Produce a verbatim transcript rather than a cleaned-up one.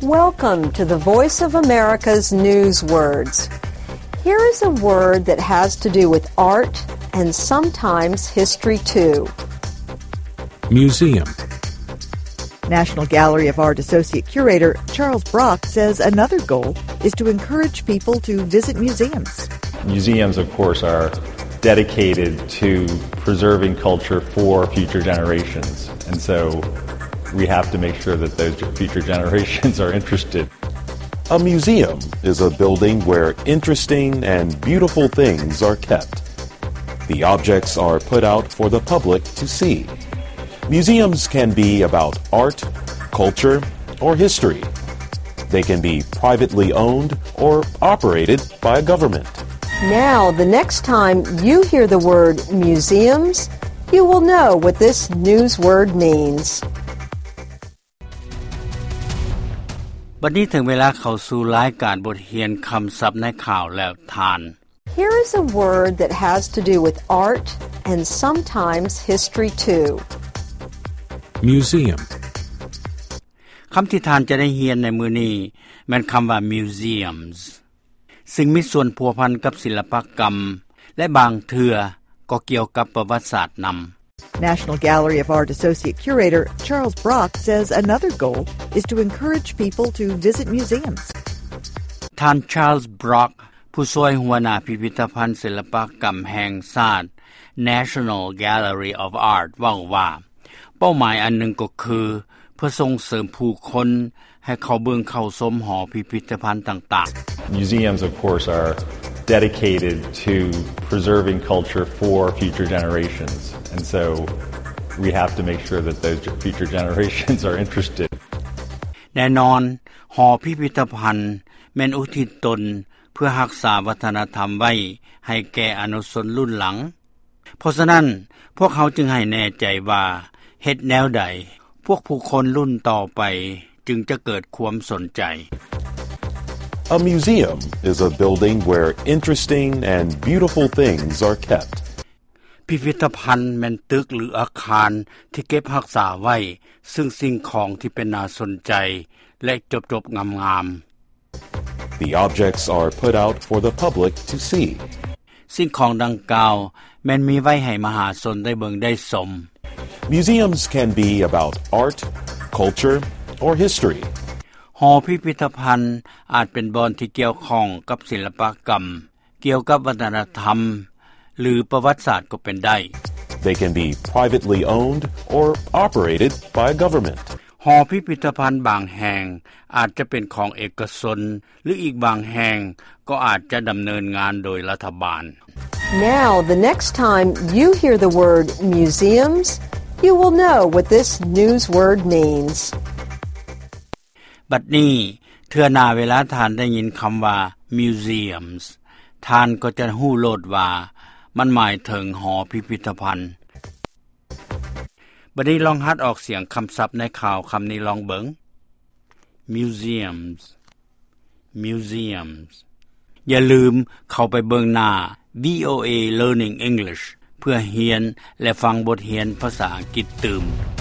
Welcome to the Voice of America's News Words. Here is a word that has to do with art and sometimes history too. Museum. National Gallery of Art Associate Curator Charles Brock says another goal is to encourage people to visit museums. Museums, of course, are dedicated to preserving culture for future generations, and so we have to make sure that those future generations are interested. A museum is a building where interesting and beautiful things are kept. The objects are put out for the public to see. Museums can be about art, culture, or history. They can be privately owned or operated by a government. Now, the next time you hear the word museums, you will know what this news word means. บัดนี้ถึงเวลาเข้าสู่รายการบทเรียนคำศัพท์ในข่าวแล้วทาน Here is a word that has to do with art and sometimes history too. Museum. คำที่ทานจะได้เรียนในมื้อนี้แม่นคำว่า museums ซึ่งมีส่วนพัวพันกับศิลปกรรมและบางเทื่อก็เกี่ยวกับประวัติศาสตร์นำ National Gallery of Art Associate Curator Charles Brock says another goal is to encourage people to visit museums. ท่าน Charles Brock ผู้ช่วยหัวหน้าพิพิธภัณฑ์ศิลปกรรมแห่งชาติ National Gallery of Art ว่าว่าเป้าหมายอันหนึ่งก็คือเพื่อส่งเสริมผู้คนให้เขาเบิ่งเข้าชมหอพิพิธภัณฑ์ต่างๆ Museums, of course, are dedicated to preserving culture for future generations, and so we have to make sure that those future generations are interested. แน่นอนหอพิพิธภัณฑ์แม่นอุทิศตนเพื่อรักษาวัฒนธรรมไว้ให้แก่อนุชนรุ่นหลังเพราะฉะนั้นพวกเขาจึงให้แน่ใจว่าเฮ็ดแนวใดพวกผู้คนรุ่นต่อไปจึงจะเกิดความสนใจ A museum is a building where interesting and beautiful things are kept. พิพิธภัณฑ์แม่นตึกหรืออาคารที่เก็บรักษาไว้ซึ่งสิ่งของที่เป็นน่าสนใจและจบๆงามๆ The objects are put out for the public to see. สิ่งของดังกล่าวแม้นมีไว้ให้มหาชนได้เบิ่งได้ชม Museums can be about art, culture, or history. หอพิพิธภัณฑ์อาจเป็นบอนที่เกี่ยวข้องกับศิลปกรรมเกี่ยวกับวัฒนธรรมหรือประวัติศาสตร์ก็เป็นได้ They can be privately owned or operated by a government. หอพิพิธภัณฑ์บางแห่งอาจจะเป็นของเอกชนหรืออีกบางแห่งก็อาจจะดำเนินงานโดยรัฐบาล Now, the next time you hear the word museums, you will know what this news word means. บัดนี้เทื่อหน้าเวลาท่านได้ยินคำว่า museums ท่านก็จะรู้โลดว่ามันหมายถึงหอพิพิธภัณฑ์บัดนี้ลองหัดออกเสียงคำศัพท์ในข่าวคำนี้ลองเบิ่ง museums museums อย่าลืมเข้าไปเบิ่งหน้า วี โอ เอ Learning English เพื่อเรียนและฟังบทเรียนภาษาอังกฤษตื่ม